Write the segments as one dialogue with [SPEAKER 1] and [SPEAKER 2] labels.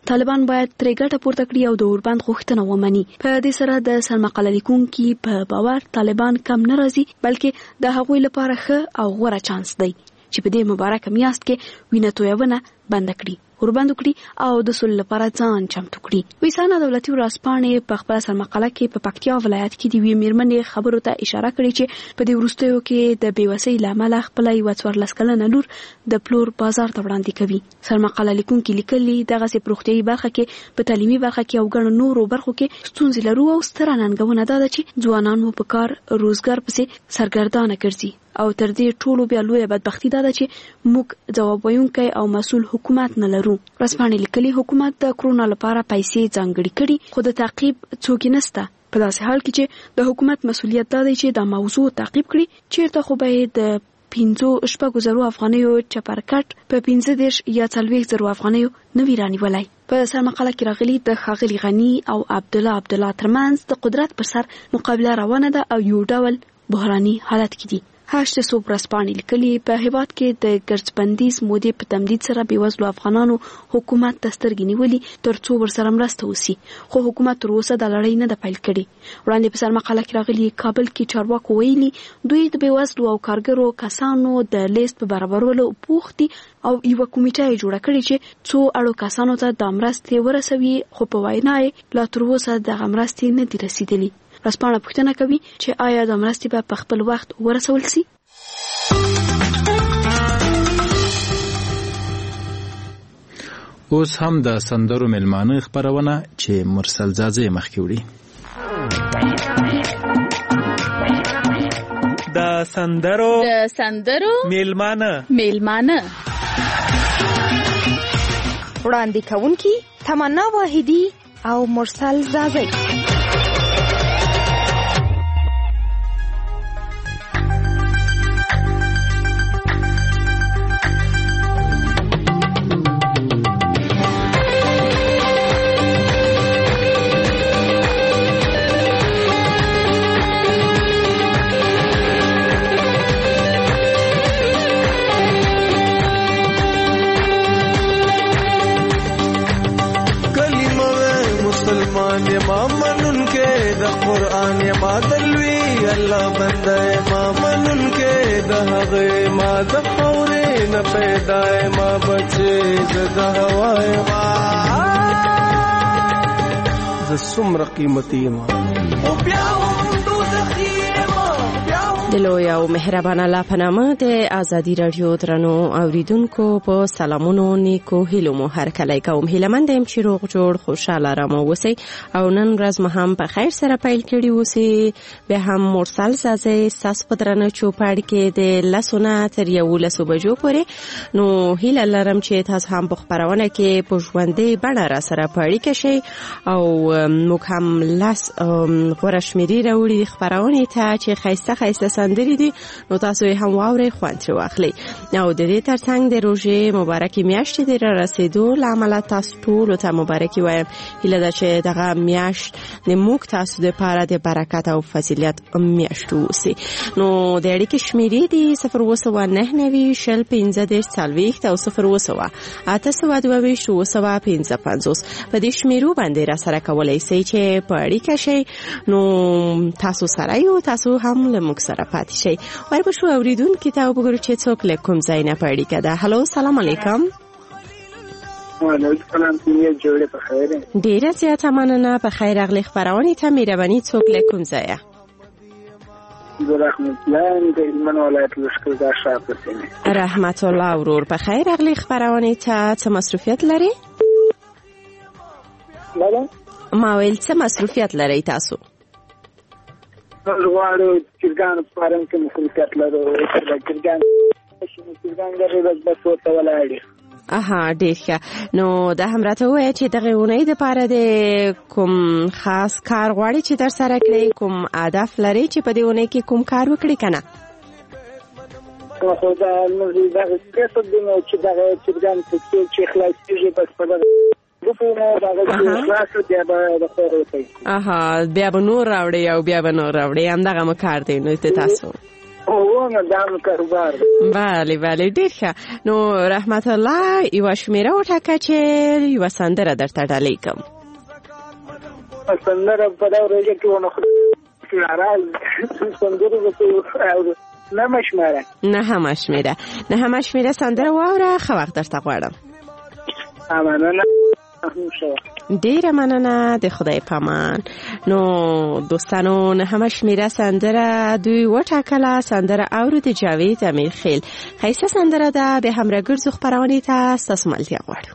[SPEAKER 1] طالبان باید ترې ګټه پورته کړي او د اوربند غوښتنه ومني. په دې سره د سرمقاله لیکونکي په باور طالبان کم نه راځي، بلکې د هغوی لپاره ښه او غوره چانس دی چې په دې مبارکه میاشت کې وینه تویونه بند کړي، اوربند کړي او د سولې لپاره ځان چمتو کړي. ویسانه دولتي ورځپاڼې په خپله سرمقاله کې په پکتیا ولایت کې د یوې میرمنې خبرو ته اشاره کړې چې په دې وروستیو کې د بېوسۍ له امله خپله یوه 14 کلنه لور د پلور بازار ته وړاندې کوي. سرمقاله لیکونکي لیکلي دغسې په روغتیایي برخه کې، په تعلیمي برخه کې او ګڼو نورو برخو کې ستونزې لرو او ستره ننګونه دا ده چې ځوانان مو په کار روزګار پسې سرګردانه ګرځي او تر دې ټولو بیا لویه بدبختي دا ده چې موږ ځواب ویونکی او مسؤل حکومت نه لرو. ورځپاڼې لیکلي حکومت د کرونا لپاره پیسې ځانګړې کړي، خو د تعقیب څوک نشته. په داسې حال کې چې د حکومت مسؤلیت دا دی چې دا موضوع تعقیب کړي، چیرته خو به د 5-6 افغانیو چپرکټ په 15 یا 40 افغانیو نه وي رانیولی. په سرمقاله کې راغلي د ښاغلي غني او عبدالله ترمنځ د قدرت پر سر مقابله روانه ده او یو ډول بحراني حالت کې دي. هاشته صوب ورځپاڼې لیکلي په هېواد کې د ګرځبندیز مودې په تمدید سره بېوزلو افغانانو حکومت ته سترګې نیولي تر څو ورسره مرسته وسي، خو حکومت تر اوسه د لړۍ نه ده پیل کړې. وړاندې په سرمقاله کې راغلي کابل کې چارواکو ویلي دوی د بېوزلو او کارګرو کسانو د لیست په برابرولو بوخت دي او یوه کمیټه یې جوړه کړې چې څو اړو کسانو ته د مرستې ورسوي، خو په وینا یې لا تر اوسه دغه مرستې نه دي رسیدلي. ورځپاڼه پوښتنه کوي چې آیا د مرستې به په خپل وخت ورسول سي؟
[SPEAKER 2] اوس هم د سندرو مېلمانه خپرونه چې مرسل زازې مخکې وړي.
[SPEAKER 3] د سندرو مېلمانه
[SPEAKER 4] وړاندې کوونکي تمنا واحدي او مرسل زازې.
[SPEAKER 5] قرآن ما دلوی الله بنده ما منن کې د هغه ما د خورې نه پیدا ما بچې د هوای ما ز څومره قیمتي ما او بیا هم دوزخي ما
[SPEAKER 6] د لوی او مهربان الله په نامه د ازادي رادیو درنو اوریدونکو په سلامونو نیکو هیلو مو هر کله کوم هیلمند يم چې روغ جوړ خوشاله رامو اوسئ او نن ورځ مو هم په خیر سره پیل کړی اوسئ. به هم مرسل زازې ساس په درنه چوپړ کې د لسونه تر 11 بجو پورې نو هیله لرم چې تاسو هم په خبرونه کې په ژوندې بڼه را سره پاړی کشي او موږ هم لاس غوړشميري راوړي خبرونه ته چې خیسته سندري دي نو تاسو هم واوري خوند واخلي. او د دې ترڅنګ د روزې مبارکي میاشتې د رسیدو لامل تاسو ټول ته مبارکي وایم. هیله ده چې دغه میاشت د موږ تاسو د پاره د برکت او فضیلت میاشت وسی. نو د اړیکې شمیرې دي 029 شل 15 40 او 0 822 55. په دې شمیرو باندې را سره کولای شئ چې په اړیکه شئ. نو تاسو سره یو تاسو هم له موږ سره پاتې شئ. ورپښو اوریدونکو ته وګورئ چې څوک له کوم ځای نه پړی کده. هالو سلام علیکم.
[SPEAKER 7] وعلیکم السلام. څنګه جوړه په خیر؟
[SPEAKER 6] ډیره زیاته مننه. په خیر اغلی خبرونه ته مهرباني څوک له کوم ځای؟
[SPEAKER 7] رحمت الله د هلمند ولایت لشکرګاه شاته سیمه.
[SPEAKER 6] رحمت الله ورور په خیر اغلی خبرونه ته څه مصروفیت لري؟
[SPEAKER 7] بله
[SPEAKER 6] ما ویل څه مصروفیت لري تاسو؟
[SPEAKER 7] غواړو چرګان فارم کې مصروفیت لرو. چرګان غره بس ورته ولاړ.
[SPEAKER 6] اها ډیر ښه. نو دا هم راته وایي چې دغه اونۍ د پاره د کوم خاص کار غواړي چې در سره کړی، کوم هدف لري چې په دې اونۍ کې کوم کار وکړي کنه؟
[SPEAKER 7] خو دا نو دا څه د نو چې دا چرګان چې خلاصيږي بس په
[SPEAKER 6] اها بیا به نور راوړي او بیا به نور راوړي همدغه مکار دی نو ته تاسو
[SPEAKER 7] او نه دام کاروبار.
[SPEAKER 6] بله ډیر ښه. نو رحمت الله یو شمیره وټاکه چې یو سندره درته ډالۍ کوم.
[SPEAKER 7] سندره په دا ورځ کې ونه خو راځي سندره به نه مشمیره سندره واوره. خو وخت درته غواړم. مننه.
[SPEAKER 6] ډیره مننه. د خدای پامان. نو دوستانو نه مشمیره سندره دوی وټاکله. سندره اورو د جاوید امیرخیل. خیسه سندره ده. د همراګرځو خپرونې ته ستاسو ملتیا غواړو.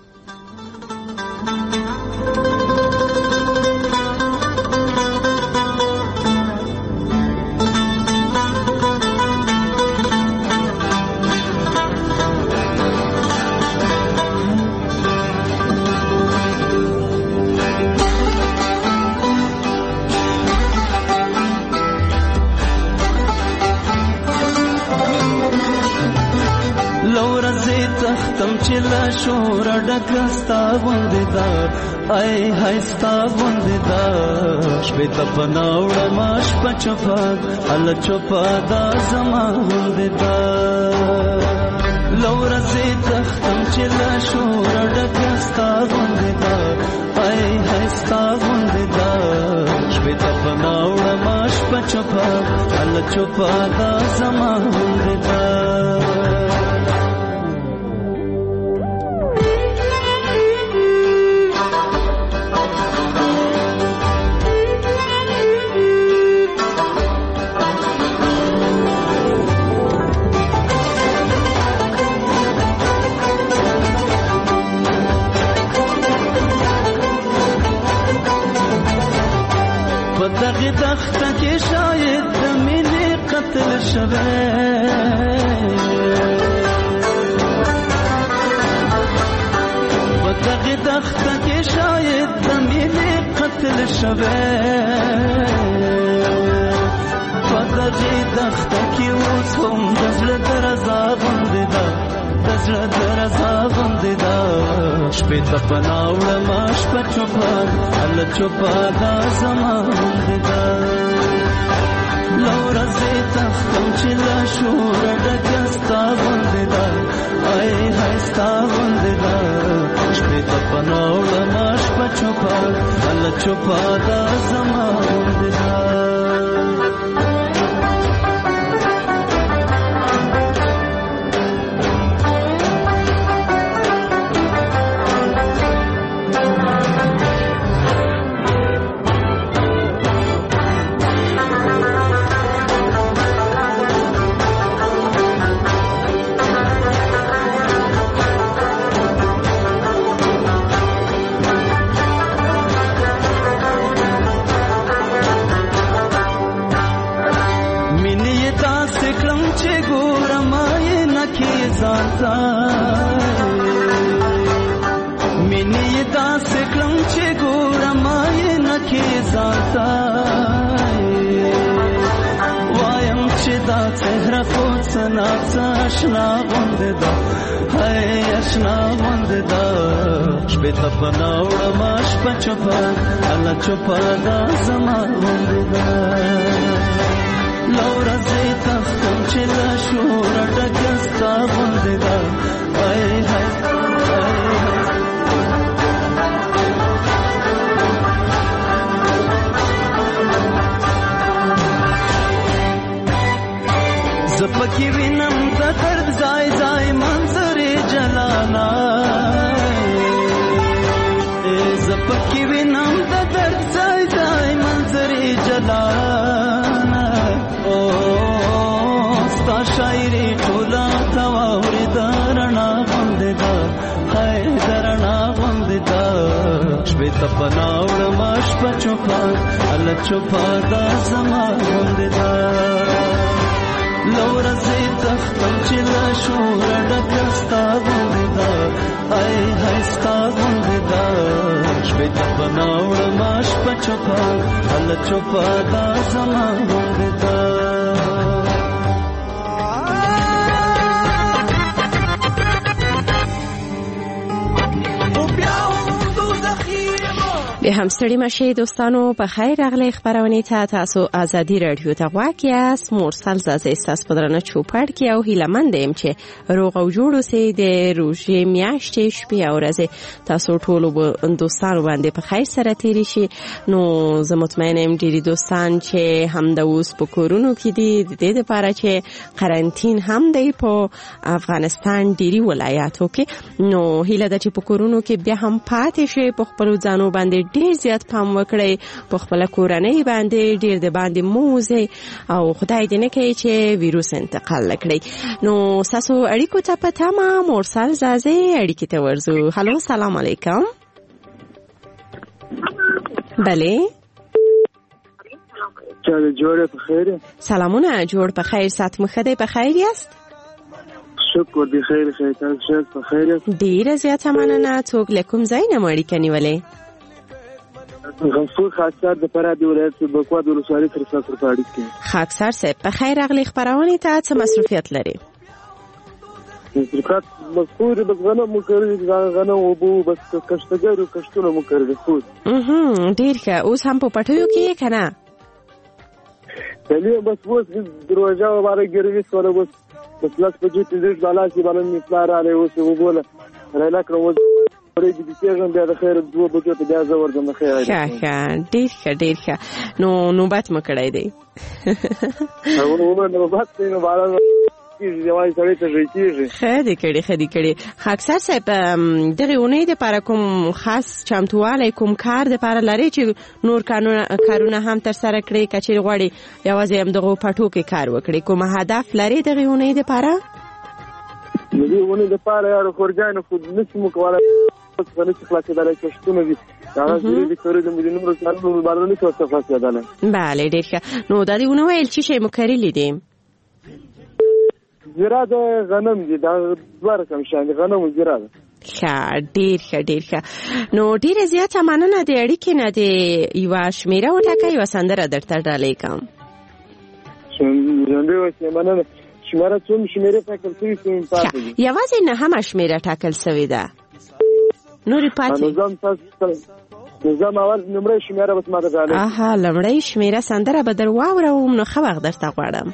[SPEAKER 5] تختم چلا شور ډکستا غوندې دا ای هستا غوندې دا شپې ته پناوړه ماش پچپا ال چپا دا زما غوندې دا لورسې تختم چلا شور ډکستا غوندې دا ای هستا غوندې دا شپې ته پناوړه ماش پچپا ال چپا دا زما غوندې دا دغه تخته کې شاید د مینې قتل شوه په دغه تخته کې شاید د مینې قتل شوه په دغه تخته کې اوس هم د زړه درزا غوندې ده د زړه درزا غوندې ده شپې ته پناوړه ما شپه چوپه هله چوپه دا زما غوندې ده لورځې تختم چې له شوره ډکه ستا غوندې ده ای های ستا غوندې ده شپې ته پناوړه ما شپه چوپه هله چوپه دا زما غوندې ده مینې داسې کړم چې ګورم یې نکې ځانته وایم چې دا څهره خو څه ناڅه اشنا غوندې ده هی اشنا غوندې ده شپې ته پناوړم شپه چوپه هله چوپه دا زما غوندې ده لورځې تختم چې له شوره ډکه ستا غوندې ده ای های زپکی وینم د درد ځای ځای منظرې جلانا زپکی وینم د درد ځای ځای منظرې جلانا او ستا شاعري ټوله ته واورېده رڼا غوندې ده هی د رڼا غوندې ده شپې ته پناوړم شپه چوپه هله چوپه دا زما غوندې ده لورځې تختم چې له شوره ډکه ستا غوندې ده ای های ستا غوندې ده شپې ته پناوړم شپه چوپه هله چوپه دا زما غوندې ده
[SPEAKER 6] به همستړي مشه دوستانو په خیر راغلی خبرونه ته تاسو ازادي رادیو ته غواړئ است مرسل زازه است پدرانه چوپړ کې او هیلمند يم چې روغ او جوړ اوسئ د روزي میاشتې شپې او ورځې تاسو ټول دوستانو باندې په خیر سره تیری شي. نو زه مطمئنه يم ډیری دوستان چې هم د اوس په کورونو کې دي د دې لپاره چې قرنټین هم دی په افغانستان ډیری ولایاتو کې. نو هیله ده چې په کورونو کې بیا هم پاتې شي، په خپل ځانو باندې ډیر زیات پام وکړئ، په خپل کورنۍ باندې ډیر د باندې موزه او خدای دې نه کوي چې ویروس انتقال نکړي. نو تاسو اړیکو ته پته ما مرسل زازه اړیکې ته ورزو. هالو سلام علیکم. بله
[SPEAKER 8] چاله جوړه په خیر.
[SPEAKER 6] سلامونه، جوړ په خیر، سات مخده په خیر یاست؟
[SPEAKER 8] شکر دی خیر تاسو په خیر یاست؟
[SPEAKER 6] ډیر زیات مننه. څوک لکم زین مړی کني ولې؟
[SPEAKER 8] غفور خاکسار د فراه دی ولایت په بکوا د ولسوالۍ تر څنګ پر پاړی کې.
[SPEAKER 6] خاکسار صاحب په خیر راغلی خبرونه ته څه مصروفیت لري؟
[SPEAKER 8] مصروفیت مذکور بس غنم مکرر غنم او بو بس کشتګرو کشتونه مکرر خو
[SPEAKER 6] ډیر ښه. اوس هم په پټیو کې کنه
[SPEAKER 8] دلی بس وس دروازه واره ګروي سره بس لاس په دې تدریس بالا چې باندې مثال راځي اوس وګوله راځه کړو پرې دې کېږم بیا د خیر دوه بجو ته بیا زور د خیر
[SPEAKER 6] ښه ډیر ښه. نو نوبت مکړای دی
[SPEAKER 8] نو نوبت نه بالا یوای سړی ته ژوندۍ
[SPEAKER 6] خدي کړي. خاکسار صاحب دغه اونۍ د لپاره کوم خاص چمتووالی کوم کار د لپاره لري چې نور کارونه هم تر سره کړئ کچې غواړي یوازې هم دغه پټو کې کار وکړي؟ کوم هدف لري دغه اونۍ د لپاره؟
[SPEAKER 8] دغه اونۍ د لپاره یو خورجان خو نشم کولای څه نه خلاصې دلای کشتونه دي دا د کورې د مدینو رسالو باندې څه خلاصې دلای.
[SPEAKER 6] بله ډیر ښه. نو دا دی اونۍ ویل چې شی مکرلی دي
[SPEAKER 8] زیرا د غنم دي دا دوه رقم شان غنم او زیرا.
[SPEAKER 6] ډیر ښه. نو ډیر زیات مننه د اړیکې نه دی. یو شمیره وټاکه یو سندره درته ډالې کوم.
[SPEAKER 8] مننه. شمیره څوم شمیره ټاکل شوی څوم پاتې دي؟
[SPEAKER 6] یوازې نه هم شمیره ټاکل شوی ده نورې پاتې.
[SPEAKER 8] نظام اول نمبر شمیره بس ما ته ډالې.
[SPEAKER 6] آها لمړی شمیره سندره به در واورم. نو ښه وخت درته غواړم.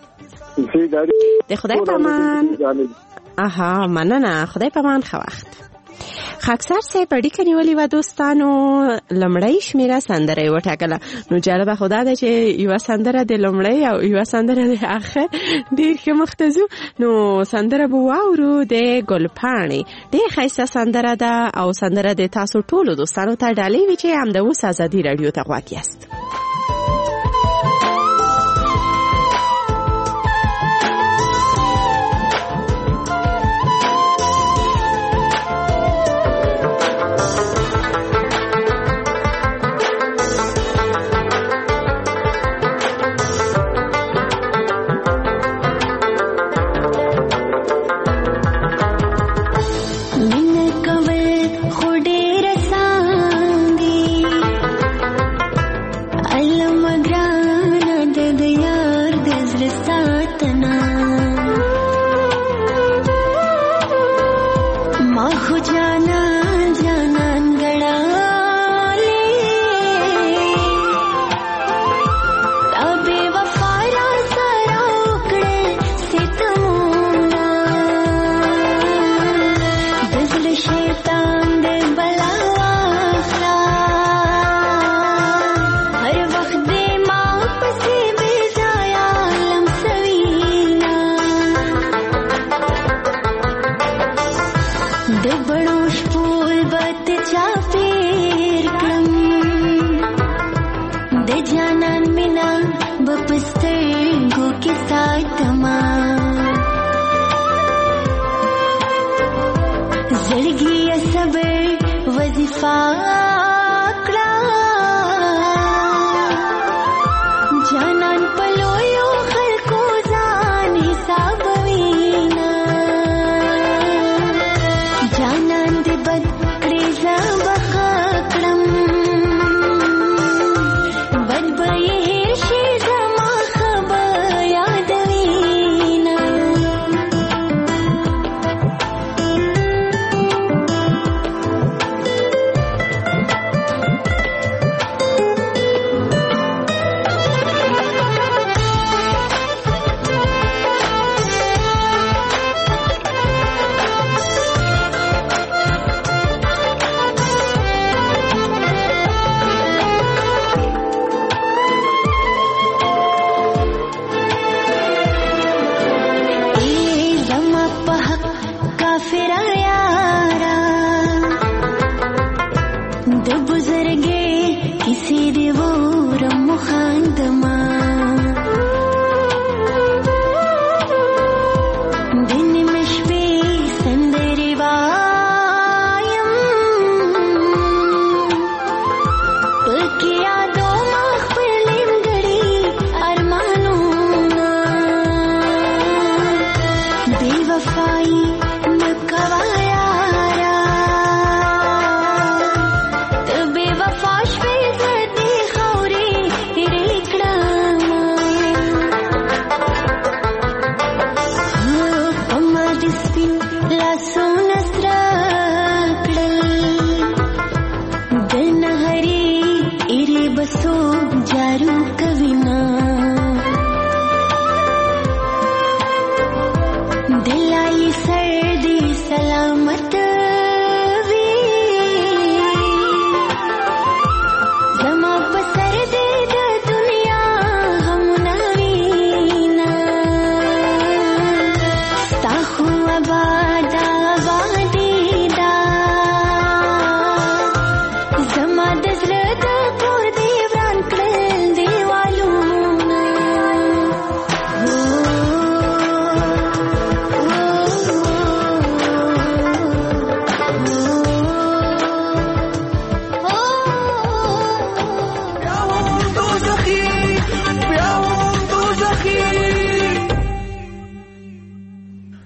[SPEAKER 6] د خدای پامان. آها مننه. خدای پامان ښه وخت. خاکسار صاحب اړیکه نیولې وه دوستانو. لمړی شمیره سندره یې وټاکله. نو جالبه خو دا ده چې یوه سندره د لمړی او یوه سندره د آخر ډېر ښه مخته ځو. نو سندره به واورو د ګلپاڼې. ډېر ښایسته سندره ده او سندره د تاسو ټولو دوستانو ته ډالۍ وي چې همدا اوس ازادي راډیو ته غوږ یاست.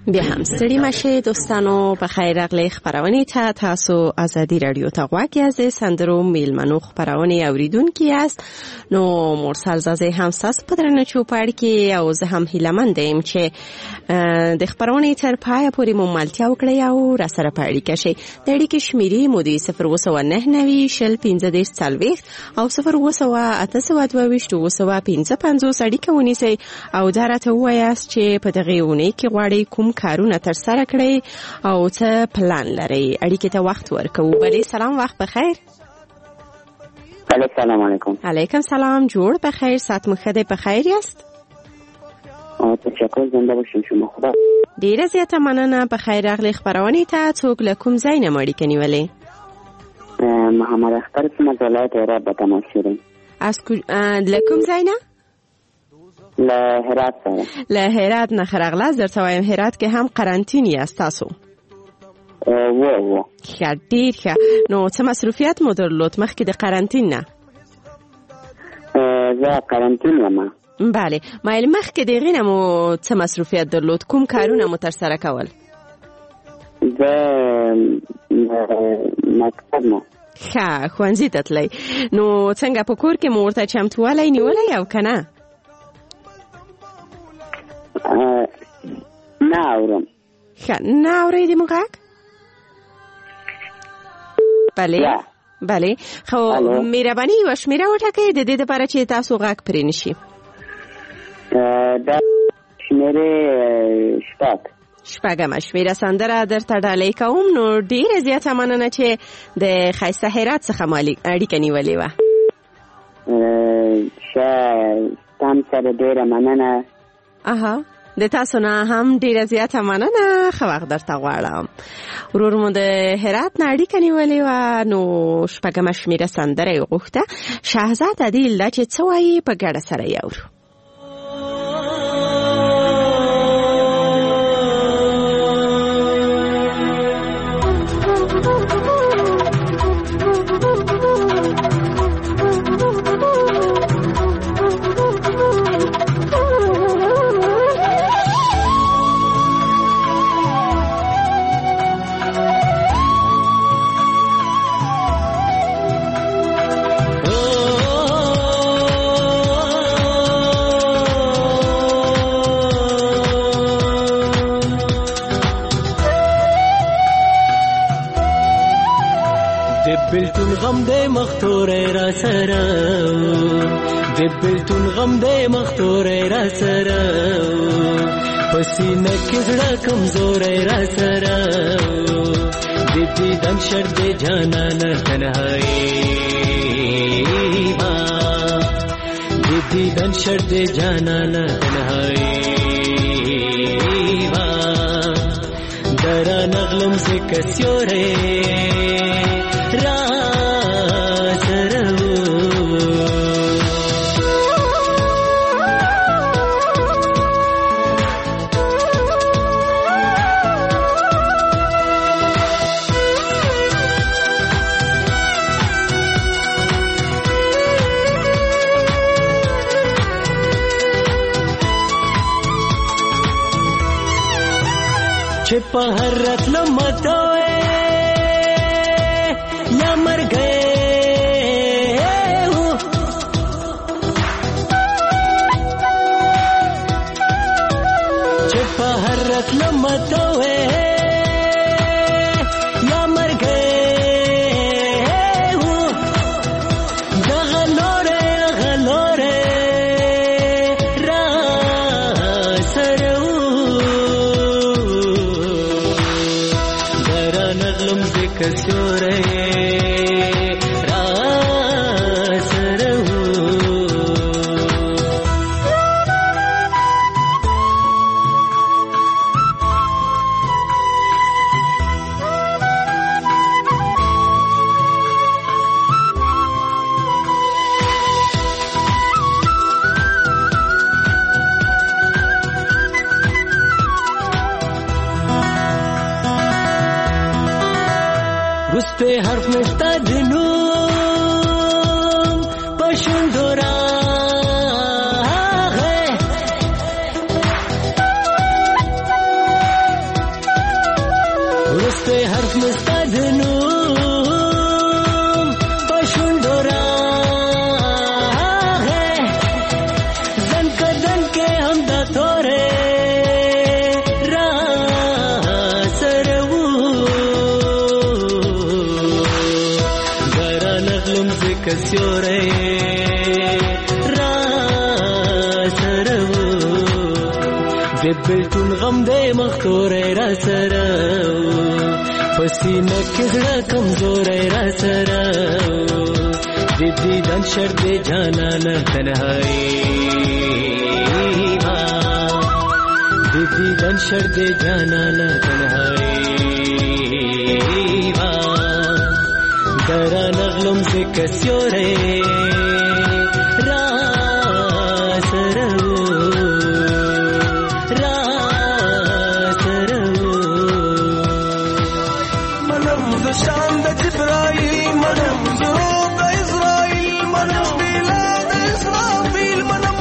[SPEAKER 6] بیا هم ستړي مشه دوستانو، په خیر راغلی خبرونه ته. تاسو ازادي رادیو ته غواړئ از سندرو میلمنو خبرونه اوریدونکي است. نو مرسل زازه هم ساس په درنه چوپړ کې او زه هم هیلمند یم چې د خبرونه تر پای پورې مو ملتیا وکړئ او را سره پاړی کشي. د اړیکې شمیرې مو د 099 شل 15 40 او 08822 اړیکه ونیسئ او دا راته ووایاست چې په دغه ونې کې غواړئ کوم کارونه تر سره کړئ او څه پلان لرئ. اړیکې ته وخت ورکوو. بله سلام، وخت بخیر.
[SPEAKER 9] السلام علیکم.
[SPEAKER 6] علیکم سلام، جوړ بخیر، ساعت مو ښه دی، په خیر یاست؟
[SPEAKER 9] تشکر، زنده باشین. شما خوبه؟
[SPEAKER 6] ډیره زیاته مننه. په خیر راغلی خبرونه ته. څوک له کوم ځای نه اړیکه نیولې؟
[SPEAKER 9] محمد اختر څخه د ولایت هرات به تماس شوم.
[SPEAKER 6] له کوم ځای نه؟
[SPEAKER 9] له هرات سره.
[SPEAKER 6] له هرات نه خرغلاس درته وایم هرات کې هم قرنطین یاست تاسو؟
[SPEAKER 9] و
[SPEAKER 6] ښه، ډیر ښه. نو څه مصروفیت مو درلود مخکې د قرنطین نه؟
[SPEAKER 9] زه قرنطین یم.
[SPEAKER 6] بله، مایل مخکې د هغې نه مو څه مصروفیت درلود؟ کوم کارونه مو ترسره کول؟
[SPEAKER 9] زه مکتب نه.
[SPEAKER 6] ښه، ښوونځي ته تلئ. نو څنګه په کور کې مو ورته چمتووالی نیولی او که نه؟
[SPEAKER 9] نه اورم.
[SPEAKER 6] ښه، نه اورئ د مو غږ؟ بله بله. خو مهرباني یوه شمېره وټاکئ د دې دپاره چې تاسو غږ پرې نشي.
[SPEAKER 9] دا شمېرې
[SPEAKER 6] شپږمه شمېره سندره درته ډالۍ کوم. نو ډېره زیاته مننه چې د ښایسته هرات څخه مو اړیکه نیولې وه.
[SPEAKER 9] تاسو سره ډېره مننه.
[SPEAKER 6] اها، د تاسو نه هم ډیره زیاته مننه. ښه وخت درته غواړم. ورور مو د هرات نه اړیکه نیولې وه. نو شپږمه شمېره سندره یې غوښته. شهزاد عدیل دا چې څه وایي په ګډه سره یې اورو.
[SPEAKER 5] بلتون غم دې مختورې را سره، د بلتون غم دې مختورې را سره، پسینه کې زړه کمزورې را سره، د دیدن شر دې جانانه تنهایی با، د دیدن شر دې جانانه تنهایی با، درا نغلم زکه سیورې چې په هر راتلو متوې یا مر گئے ہو، چې په هر راتلو متوې یا مر گئے ہو، دغه لورې را سره کسورې را سره زکه سیوری را سره د بلټون غم دې مختورې را سره پسینه کې زړه کمزورې را سره د دیدن شر دې جانان تنهایی د دیدن شر دې جانان تنهایی درا نغلم زکه سیوری را سره شان د جبرائیل منم زروب د اسرائیل منم بلاد اسرافیل منم.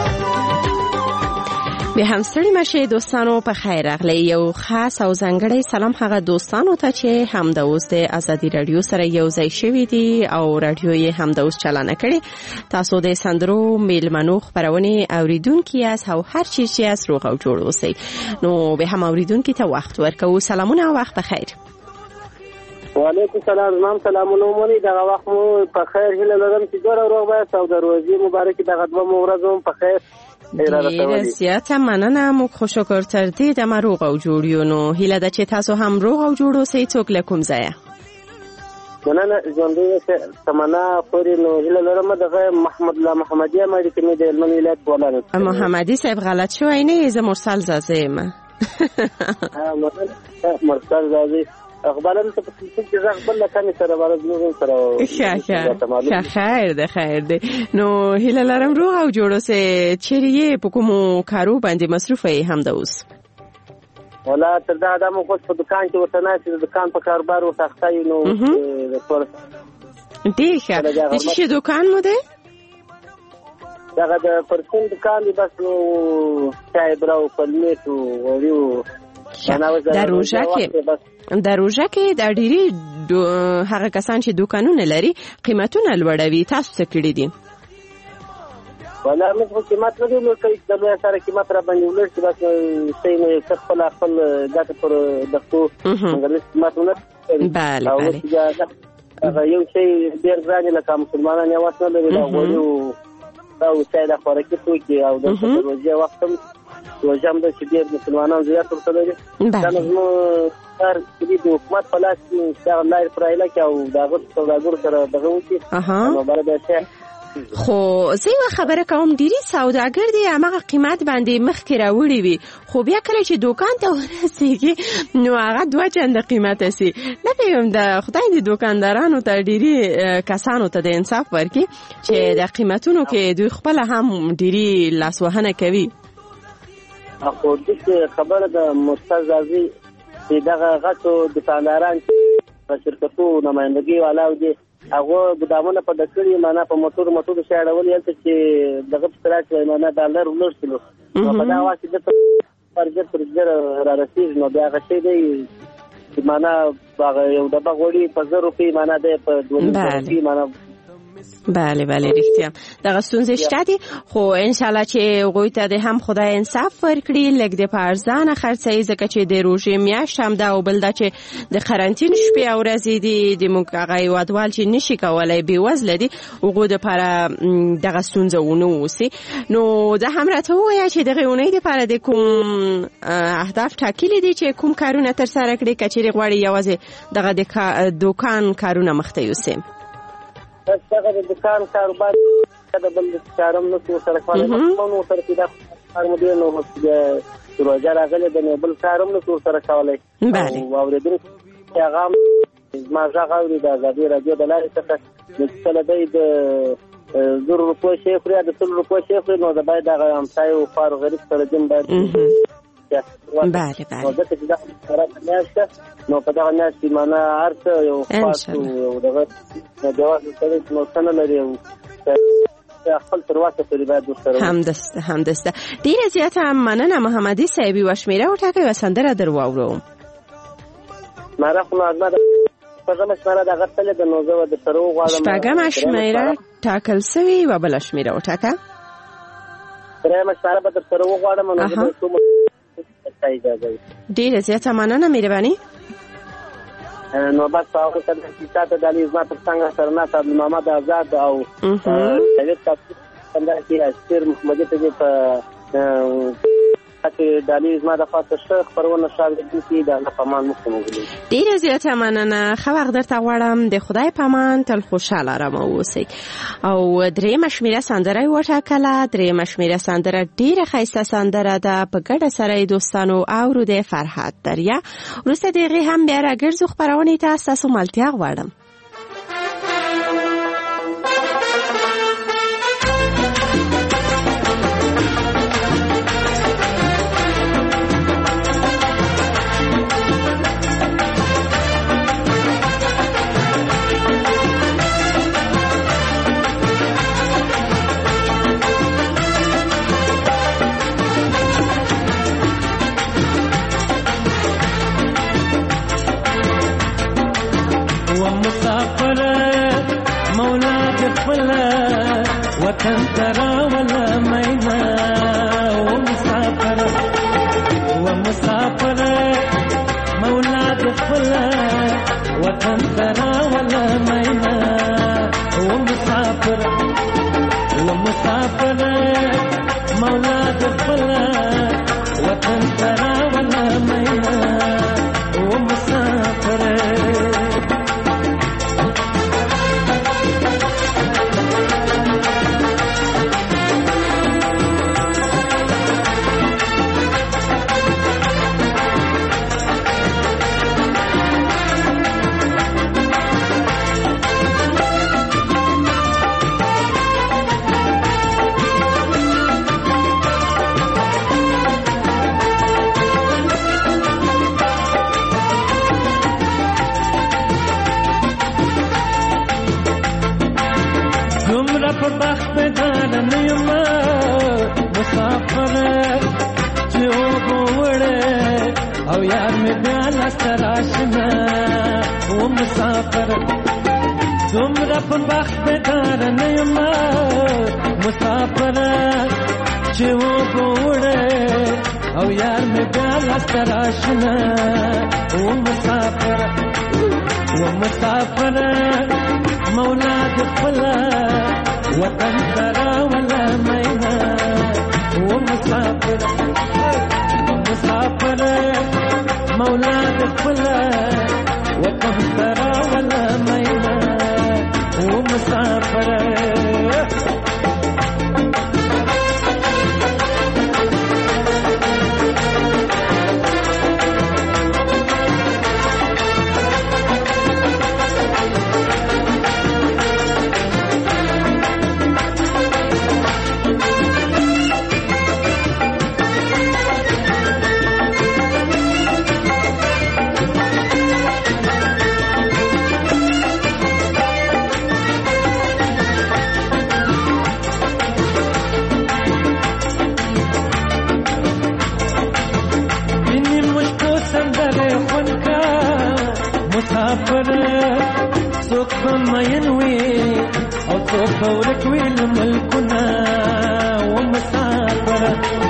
[SPEAKER 6] به همستړي مشه دوستانو په خیر راغلی. یو خاص او ځانګړی سلام هغه دوستانو ته چې هم د اوس د ازادي رادیو سره یو ځای شوي دي او رادیو یې هم د اوس چلانه کړي. تاسو د سندرو میلمنو خبرونه اوریدونکي یاست او هر چی چې از روغ او جوړ اوسئ. نو به هم اوریدونکي ته وخت ورکوو. سلامونه او وخت بخیر.
[SPEAKER 7] وعلیکم السلام. زما سلامونه مونږ دغه وخت مو په خیر هیله لرم چې جوړ او روغ وایاست او د روزي مبارک دغه دوه ورځې هم په خیر.
[SPEAKER 6] ډیره زیاته مننه. موږ خوشحال تر دې د روغ او جوړ یو. نو هیله ده چې تاسو هم روغ او جوړ اوسئ. څوک له کوم ځایه؟
[SPEAKER 7] مننه ژوندۍ تمنا پورې. نو هیله لرم دغه محمد الله محمدي مې د هلمند ولایت ولایت
[SPEAKER 6] محمدي صاحب غلط شوی نه. زه مرسل زازه یم.
[SPEAKER 7] مرسل زازه اخبارم ته په کې ځخبل لکه سره ورځو سره
[SPEAKER 6] خیر ده. نو هیله لرم روغ او جوړ اوسئ. چیرې په کومو کارو باندې مصروف یې هم د اوس؟
[SPEAKER 7] ولا تر دا دمو خو په دکان کې ورته نه چې دکان په کاروبار او تختای. نو
[SPEAKER 6] ډیر ښه. د څه دکان مو ده؟
[SPEAKER 7] دغه د پرسون دکان دی. بس نو چای براو پلمیټ او وریو
[SPEAKER 6] در روژه کې د ډیری هغه کسان چې دکانونه لري قیمتونه لوړوي. تاسو څه کړی دي؟
[SPEAKER 7] ولا موږ قیمت نه لوړ کوي. د لوی سره قیمت را باندې ولر چې بس شي نه خپل ګټه پر دغه څنګه قیمت نه.
[SPEAKER 6] بله
[SPEAKER 7] یو شی ډیر ځان له مسلمانانو یو واسه لري دا وایو او څه د خوراکي توکي او د روزي وخت وجام د چې ډیر مسلمانانو زیات ورته لري. دا نو هر دې د حکومت په لاس کې دا لای پرایله کې او دا غوښتل سوداګر سره دغه وتی. نو بل دا څه
[SPEAKER 6] خو زه یو خبره کوم. ډیری سوداګر دي هغه قیمت باندې مخ کې راوړي وي خو بیا کله چې دکان ته ورسیږي نو هغه دوه چنده قیمت سي. نه پېم د خدای دې دکاندارانو ته ډیری کسانو ته د انصاف ورکړي چې د قیمتونو کې دوی خپل هم ډیری لاسوهنه کوي.
[SPEAKER 7] اخو دې خبره د مستزازي چې دغه غټو دکانداران په شرکتو نمائندګي والاو دي هغه ګدامونه په دکړي معنا په موټر شاړول یل چې دغه پراچ معنا ډالر ولرسلو په دا واسي د فرجه ترجر را رسید. نو بیا غشي دی معنا یو د بغوړي په 1000 روپۍ معنا د په 200 روپۍ معنا.
[SPEAKER 6] بله رښتیا دغه ستونزې شته دي خو ان شاء الله چې غوی ته د هم خدای انصاف ورکړي. لږ د پارزانه خرڅي ځکه چې د روژې میاشت هم دا او بل دا چې د قرنټین شپې او ورځې دي د موږ هغه هیوادوال چې نشي کولای بېوزله دي هغوی دپاره دغه ستونزه ونه اوسي. نو دا هم راته ووایه چې دغې اونۍ دپاره د کوم اهداف ټاکلي دي چې کوم کارونه ترسره کړي که چیرې غواړي یوازې دغه د دوکان کارونه مخته یوسي؟
[SPEAKER 7] دغه د دکان کاروبار د بل کارم نو سره کولای نو سره پیدا کارم دی. نو روزه راغله د بل کارم نو سره کولای. او اوریدل پیغام ما ځاغوري د ازادي رادیو د لارې څخه د څلدې د 0 روپۍ شیفریا د 100 روپۍ شیفري. نو د باید دغه امسای او فارغ غریب سره دین باید
[SPEAKER 6] بله
[SPEAKER 7] نو په دغه میاشت کې معنا ارته یو خاص او دغه جواز سره نو څنګه لري او خپل ترواسه پرې باید وسره
[SPEAKER 6] همدسته. ډیره زیاته مننه محمدي صاحب. وشمیره او ټاکي وسندره درواورو
[SPEAKER 7] معرف نو ازمه په مشوره دغه تل د نوزو د سرو غواړم
[SPEAKER 6] شپږم شمیره ټاکل سوی و بل شمیره او ټاکه
[SPEAKER 7] درې مشوره به د سرو غواړم نو
[SPEAKER 6] ډیره زیاته مننه مهرباني.
[SPEAKER 7] نو بس هغه ته چې تاسو د علی زما پر څنګه سرناس عبد محمد آزاد او سید تاسو څنګه چې اسیر محمدي ته په چې د علی زما د خاص شیخ پرونه شاوې دي د پامان مخموغلي
[SPEAKER 6] ډیره زیاته مننه. خو وخت درته غواړم د خدای پامان تل خوشاله آرام اوسئ. او درېمه شمیره سندره وټاکله. درېمه شمیره سندره ډیره ښایسته سندره ده. په ګډه سره دوستانو اورو د فرحت دریا. وروسته د هغې هم بیا راګرځو خپرونې ته ستاسو ملتیا غواړم.
[SPEAKER 5] وطن ترا ولا مينا ومسافر ومسافر مولاد فلا وطن ترا ولا مينا ومسافر ومسافر مولاد فلا وطن ترا ولا مينا ومسافر مسافر دومره په بخت بدار نه یم مسافر چې وګوره او یار مې بیا لاسته راشنه و مسافر مولا د خپل وطن سره ولا مینا و مسافر مولا د خپل وطن سره ولا مینا و مسافر ورك ويل ملكنا ومسافر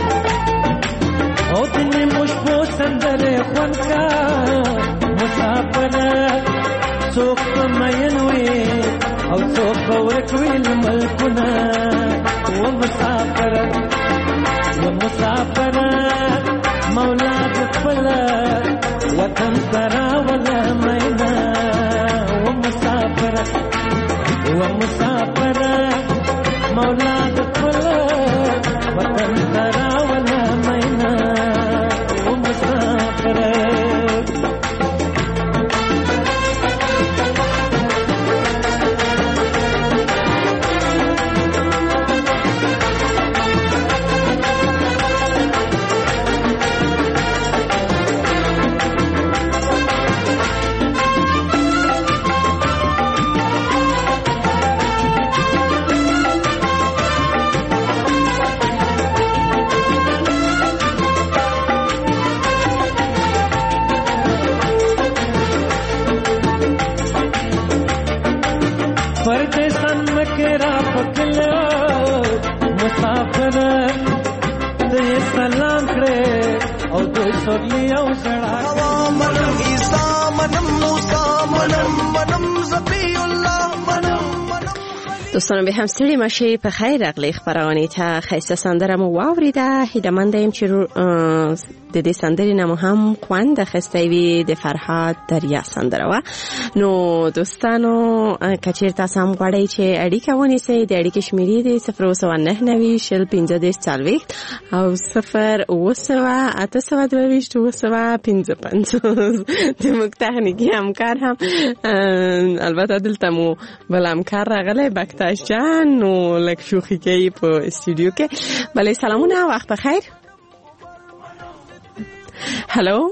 [SPEAKER 5] او تني مش بوسندر خوانكا مسافر سوق ما ينوي او سوق ورك ويل ملكنا ومسافر مولا تقبل وطن ترى ولا مينا ومسافر مولا تقبل وطن ترى ولا مينا ومسافر مسافر ته سلام کړه او دوی سورلی او سړا منم عیسی منم موسی
[SPEAKER 6] دوستان به هم ستړي مشي په خیر راغلی خبرونه ته خیسته سندره مو واوریده هیله‌مند یم چې د دې سندرې نه مو هم خوند اخیستی وي د فرهاد دریا سندره وه. نو دوستانو که چیرې تاسو هم غواړئ چې اړیکه ونیسئ د اړیکې شمیرې دی 02990 شل 15 40 او 0 د موږ تخنیکي همکار هم البته دلته مو بل همکار راغلی بکتاش جان نو لک شوخی کوي په استودیو کې. بله سلامونه وخت بخیر. هلو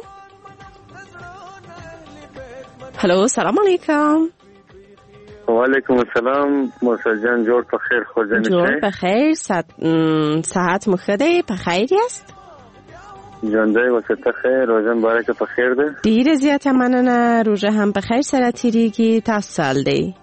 [SPEAKER 6] سلام علیکم.
[SPEAKER 10] وعلیکم السلام موسی جان جوړ په خیر خو ځنه
[SPEAKER 6] جوړ په خیر ساعت مخده په خیر است
[SPEAKER 10] ژوندۍ وسته خیر روزه مبارکه په خیر ده.
[SPEAKER 6] ډیره زیاته مننه روزه هم په خیر سره تیریږي. تاسو سال دی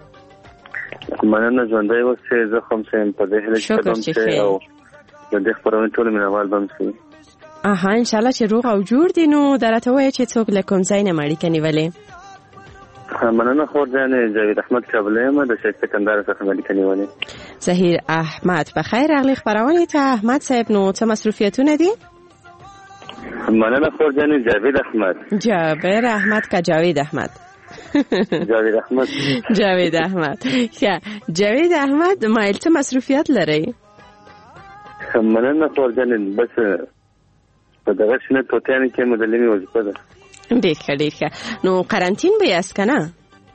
[SPEAKER 10] مننه ژوندۍ وسته زه هم سم په دې هله چې او د خبرونه ټول مینوال بم سي.
[SPEAKER 6] ان شاء الله چې روغ او جوړ دي. نو درته وای چې څوک لکم زین مړی کني ولې
[SPEAKER 10] مننه خور جان جاوید احمد کابلیم د شیخ سکندر څخه مړی کني ولې
[SPEAKER 6] ظهیر احمد په خیر اغلی خبرونه ته احمد صاحب نو څه مصروفیتونه دي؟
[SPEAKER 10] مننه خور جان جاوید احمد
[SPEAKER 6] جابر احمد کا جاوید احمد جاوید احمد جاوید احمد مایل څه مصروفیت لري؟
[SPEAKER 10] مننه خور جان بس په دغه شنه توتیانی کې مدلمي وظیفه ده.
[SPEAKER 6] ډېر ښه. نو قرنطین به یاست که نه؟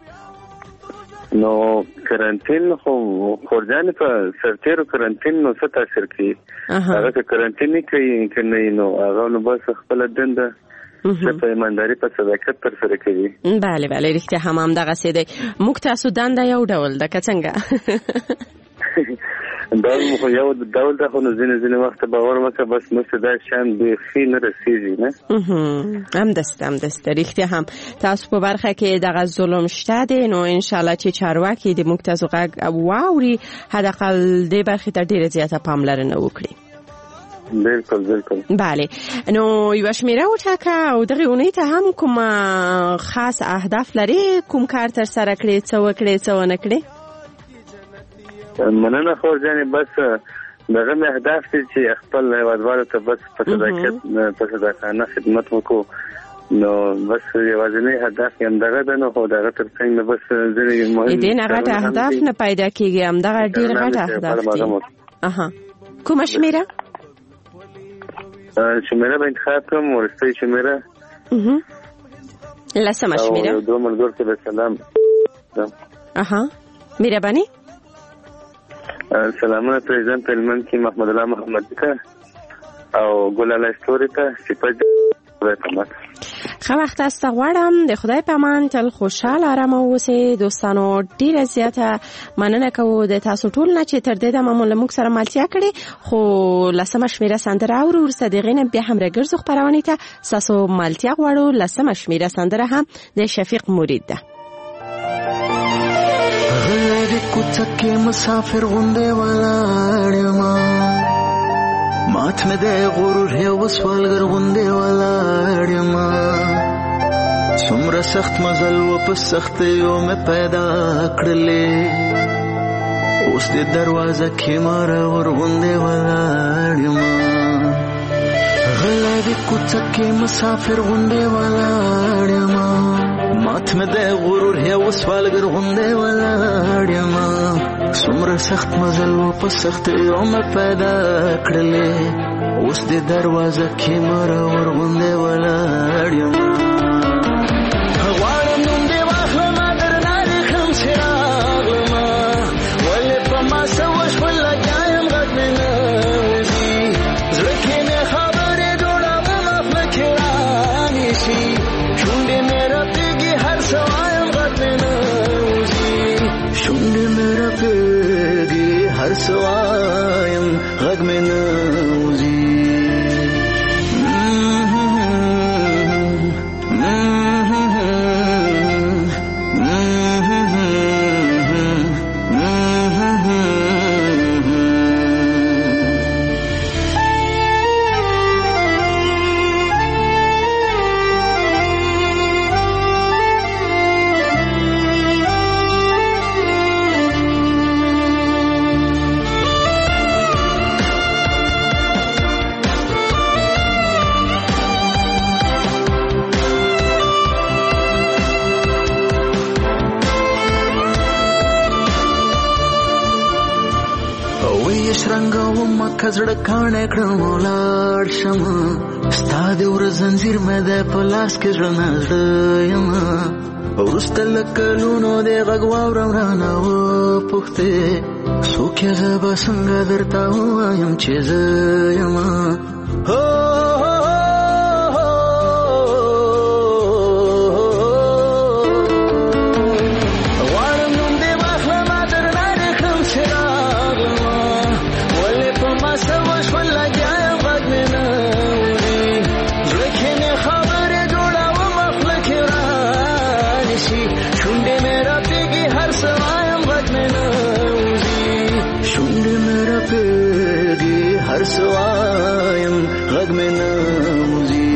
[SPEAKER 10] نو قرنطین خو خورجانې په سرتیرو قرنطین نو څه تاثیر کوي هغه که قرنطین نه کوي که نه نو هغه نو بس خپله دنده په ایمانداري په صداقت ترسره کوي.
[SPEAKER 6] بله رښتیا هم همدغسې دی. موږ تاسو دنده یو ډول ده که څنګه؟
[SPEAKER 10] دا مو یو ډول ده خو نو ځینې وخت باور مکه بس موږ دا شان بیخي نه رسېږي نه.
[SPEAKER 6] همداسته رښتیا هم تاسو په برخه کې دغه ظلم شته دی. نو انشاءالله چې چارواکي د موږ تاسو غږ واوري حداقل دې برخې ته ډېره زیاته پاملرنه وکړي.
[SPEAKER 10] بالکل
[SPEAKER 6] بله. نو یو شمیره وټاکه او دغه اونۍ ته هم کوم خاص اهداف لري؟ کوم کار تر سره کړې څه وکړې څه ونه کړې؟
[SPEAKER 10] مننه خور جانې بس دغه مې اهداف دي چې خپل هیوادوالو ته بس په صداقانه خدمت وکړو. نو بس یوازینی هدف یې همدغه ده. نو خو دغه تر څنګ نه بس ځینې مهم
[SPEAKER 6] دې نه غټ اهداف نه پیدا کېږي همدغه ډېر غټ اهداف دي. کومه شمیره؟
[SPEAKER 10] شمیره به انتخاب کړم وروستۍ شمیره
[SPEAKER 6] لسمه شمیره
[SPEAKER 10] او دوه ملګرو ته به سلام.
[SPEAKER 6] مهرباني.
[SPEAKER 10] سلامونه پریزیدنت هلمند کې محمد الله محمدي ته او ګل الله استوري ته سپاس
[SPEAKER 6] ښه وخت است غواړم. د خدای په امان تل خوشحاله آرام اوسئ. دوستانو ډیره زیاته مننه کوو د تاسو ټول نه چې تر دې دمه مو له موږ سره ملتیا کړې. خو لسمه شمیره سندره اورو وروسته د هغې نه بیا هم راګرځو خپرونې ته ستاسو ملتیا غواړو. لسمه شمیره سندره هم د شفیق مرید ده.
[SPEAKER 11] کوڅه مسافر غوندې ولاړم مات مې د غرور یو سوالګر غوندې ولاړم څومره سخت مزل و په سختیو مې پیدا کړلې اوس دې دروازه کې مرور غوندې ولاړم غلی د کوڅه کې مسافر غوندې ولاړم مات مې د غرور یو سوالګر غوندې ولاړم څومره سخت مزل و په سختیو مې پیدا کړلې اوس دې دروازه کې مرور غوندې ولاړم غواړم نوم دې واخلم درنه دې کړم چې راغلم ولې په ما څه وشول لګیا یم غږ مې نه وځي زړه کې مې خبرې جوړوم افله کې رانیسي شونډې مې رپېږي هر څه وایم غږ مې نه وځي شونډې مې رپېږي هر څه وایم غږ مې نه وځي شرنګو مکه زړه کاڼه کړم ولاړ شم ستا د ور زنجیر مې د پلاس کې زړه نزړه یم ورسته لکلونو د غږ واورم رانه وپوښتې څوک یې زه به څنګه درته ووایم چې زه یم سوایم غږ مې نه وځي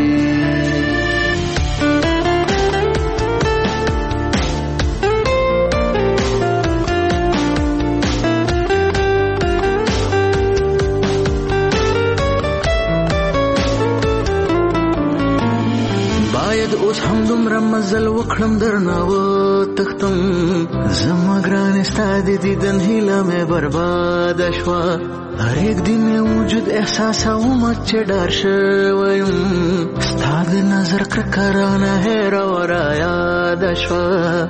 [SPEAKER 11] باید اوس هم دومره مزل وکړم درنه وتښتم زما ګرانې ستا د دیدن هیله مې برباده شوه هر ایک دی میں وجود احساسوم چې ډار شویم ستا د نظر کرکرانه هیره ورا یاد شوه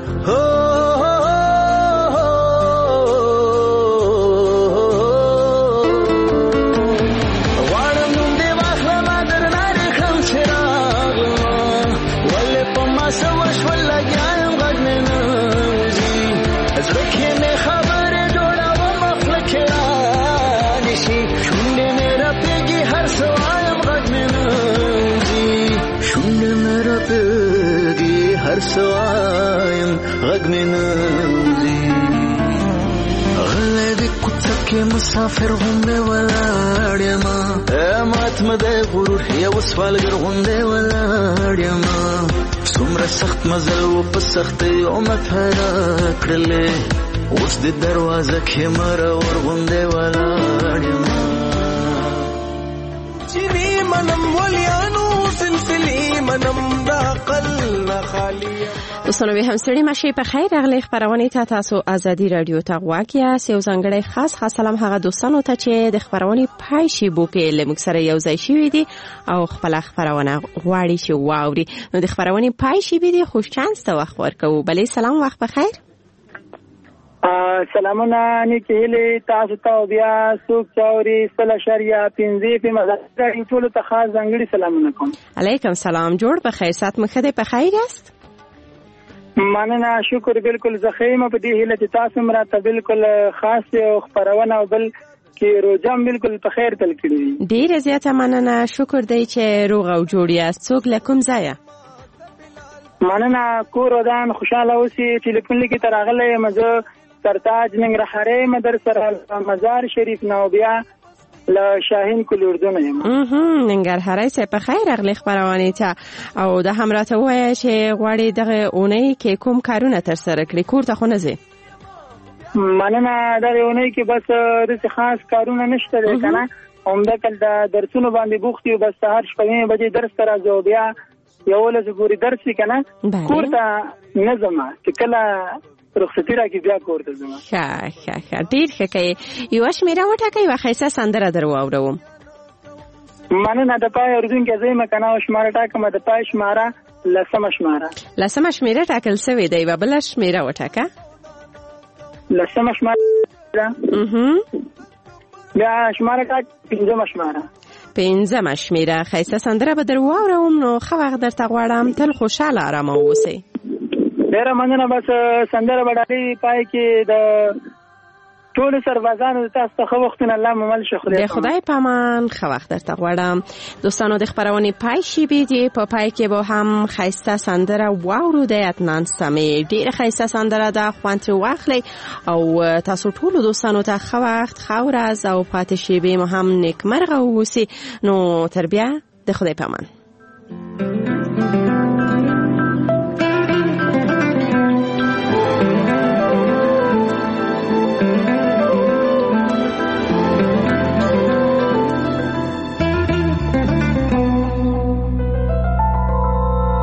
[SPEAKER 11] غواړم نوم دې واخلمه درنه دې کړم چې راغلمه ولې په ما څه وشول لګیا یم غږ مې نه وځي زړه کې مې خبرې جوړوم خوله کې شونډې مې راپېږي هر څه وایم غږ مې نه وځي شونډې مې راپېږي هر څه وایم غږ مې نه وځي غلی د کوڅه کې مسافر غوندې ولاړ یمه مات مه دی غرور یو سوالګر غوندې ولاړ یمه څومره سخت مزل و په سختۍ عمر پیدا کړلې اوس د دروازه کې مرور غوندې ولاړ یم چینی منم ولیانو سلسلې منم د عقل نه خالي
[SPEAKER 6] دوستانو به همسړي ماشي په خیر اغلی خبرونه تاسو ازادي رادیو ته غواړئ یو ځانګړی خاص سلام هغه دوستانو ته چې د خبرونه پای شي بو کې لمک سره یو ځای شي دي او خپل خبرونه غواړي چې واوري نو د خبرونه پای شي به دي خوش چانس ته وخت ورکو بلې سلام وخت بخیر
[SPEAKER 12] سلامونه نیکی هیلې تاسو ته بیا څوک چاوري سله شریعه پنځه په مزه ټول ته خاص ځانګړي سلامونه کوم
[SPEAKER 6] علیکم سلام جوړ په خیر سات مخده په خیر است
[SPEAKER 12] مننه شکر بالکل زخیمه په دې هیله چې تاسو مراته بالکل خاص او خبرونه او بل کې روزم بالکل په خیر تل کړی
[SPEAKER 6] ډیر زیاته مننه شکر دی چې روغ او جوړ یاست څوک لکم ځای
[SPEAKER 12] مننه کور ودان خوشاله اوسئ ټلیفون لیکي تر اغله مزه سرتاج ننګرهاري مدر سره مزار شریف نو بیا له شاهین کول اردن یم
[SPEAKER 6] ننګرهاري څخه په خیر اغلی خبرونه ته او د همراته وای چې غواړي دغه اونۍ کې کوم کارونه تر سره کړی کور ته خو نه زی
[SPEAKER 12] مننه دغه اونۍ کې بس د خاص کارونه نشته کنه همدا کله د درسونو باندې بوختي بس هر شپه بجې درس تر ازو بیا یو له زګوري درس کنه کور ته نظم چې کله رخصتي راکې بیا کور ته ځم
[SPEAKER 6] ښه ډیر ښه کوي یو شمیره وټاکئ واخیسه سندره درو اورم
[SPEAKER 12] مننه د پای اردن کې زما کنه شماره ټاکم د پای شماره لسمه شمیره ټاکل سوی دی بل شمیره وټاکه لسمه شماره بیا شماره ټاک
[SPEAKER 6] پنځمه شمیره خیسته سندره به درو اورم نو خو وخت درته غواړم تل خوشاله آرام اوسئ
[SPEAKER 12] ډیر مننه بس سندره وړاندې پای کې د ټول سربازانو تاسو ته خو وختونه الله ممل شخړه
[SPEAKER 6] د خدای پامان خو وخت درته غواړم دوستانو د خبرونه پای شي بيدي په پای کې به هم خیسته سندره واورو د اتنان سمې ډیر خیسته سندره د خوانت واخلي او تاسو ټول دوستانو ته خو وخت خورز او پاتې شي به هم نیکمرغه اوسئ نو تربیه د خدای پامان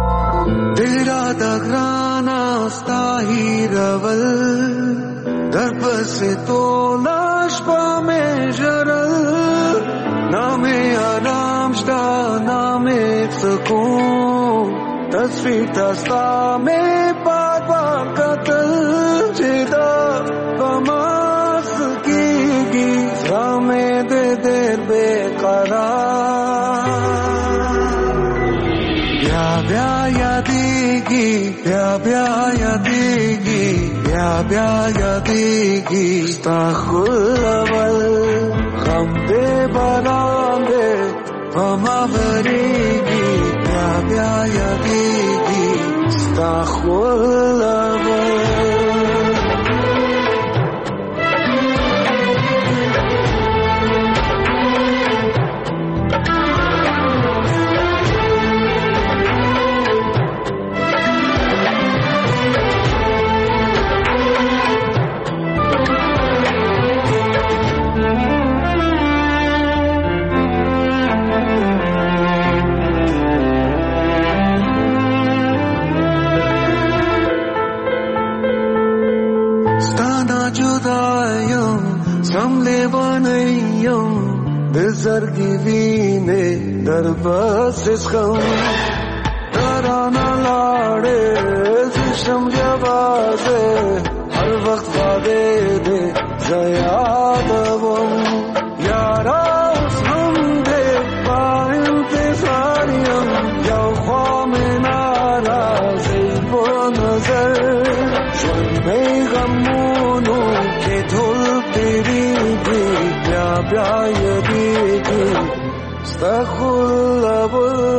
[SPEAKER 11] دگرانا ستا ہی رول در
[SPEAKER 5] बस तो लाश पा में जरल नामे आराम शता नामे सुकून तस्वीर तस्ता में पार पार कतल जिदा बमास की हमें दे देर बेकरार ब्या यादेगी ब्या यादेगी ब्या यादेगी इस्ताखुल्लवल हम दे बरांगे वमा भरेगी ब्या यादेगी इस्ताखुल्लवल Zergi vine darbas kham tarana lade zisham jawaze har waqt wade de zayadavam yara hum de paim te sariyam yaw kham narazi bo nazar shunme gamunu ke dhul teri bya yadi استغفر الله